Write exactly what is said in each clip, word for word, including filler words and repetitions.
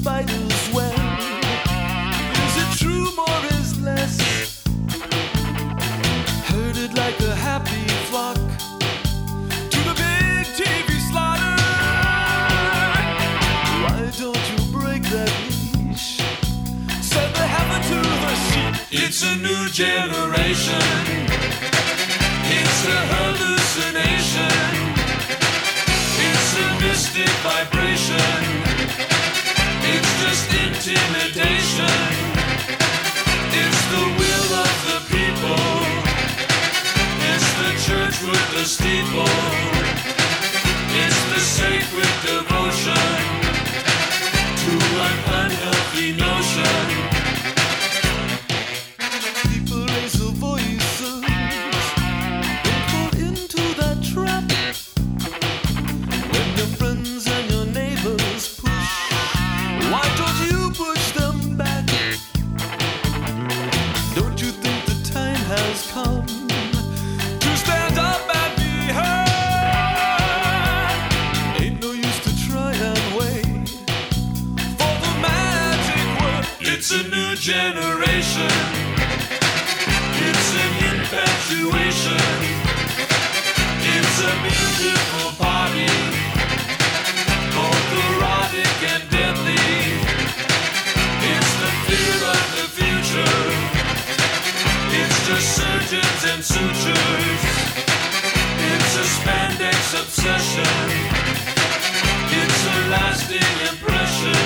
might as well. Is it true, more is less? Herded like a happy flock to the big T V slaughter. Why don't you break that leash? Send the heaven to the sheep. It's a new generation. It's a hallucination. It's a mystic vibration. It's just intimidation. It's the will of the people. It's the church with the steeple. It's the sacred devotion to an unhealthy notion. People raise their voices. Don't fall into that trap. When your friends and your neighbors push, why don't you push them back? Don't you think the time has come to stand up and be heard? Ain't no use to try and wait for the magic word. It's a new generation. It's an infatuation. It's a beautiful party, both erotic and deadly. It's the fear of the future. It's just surgeons and sutures. It's a spandex obsession. It's a lasting impression.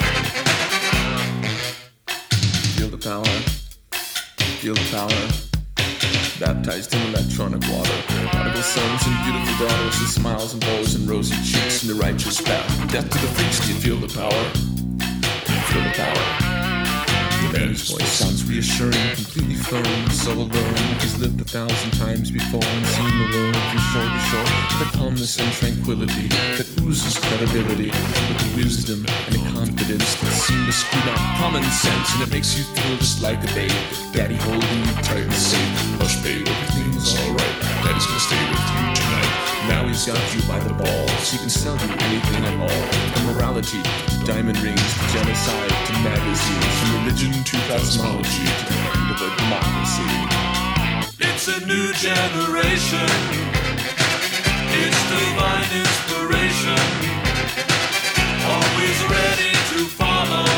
Feel the power, feel the power. Baptized in electronic water. Prodigal sons and beautiful daughters with smiles and bows and rosy cheeks in the righteous path. Death to the freaks, do you feel the power? Do you feel the power? The man's voice sounds reassuring, completely firm, so alone. He's lived a thousand times before and seen the world from shore to shore. The calmness and tranquility that oozes credibility with the wisdom and the confidence that seem to scream out common sense, and it makes you feel just like a babe. Daddy holding you tight and safe. Hush, babe, everything's alright. Daddy's gonna stay with you tonight. Now he's got you by the balls. He can sell you anything at all. From morality to diamond rings to genocide to magazines. From religion to cosmology to the end of a democracy. It's a new generation. It's divine inspiration. Always ready to follow.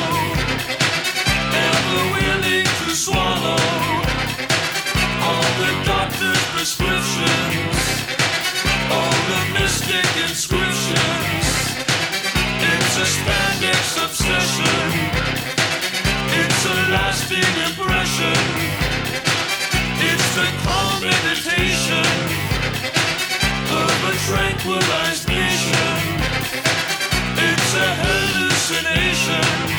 Ever willing to swallow all the doctor's prescriptions, all the mystic inscriptions. It's a spandex obsession. It's a lasting impression. It's the calm meditation of a tranquilized nation. It's a hallucination.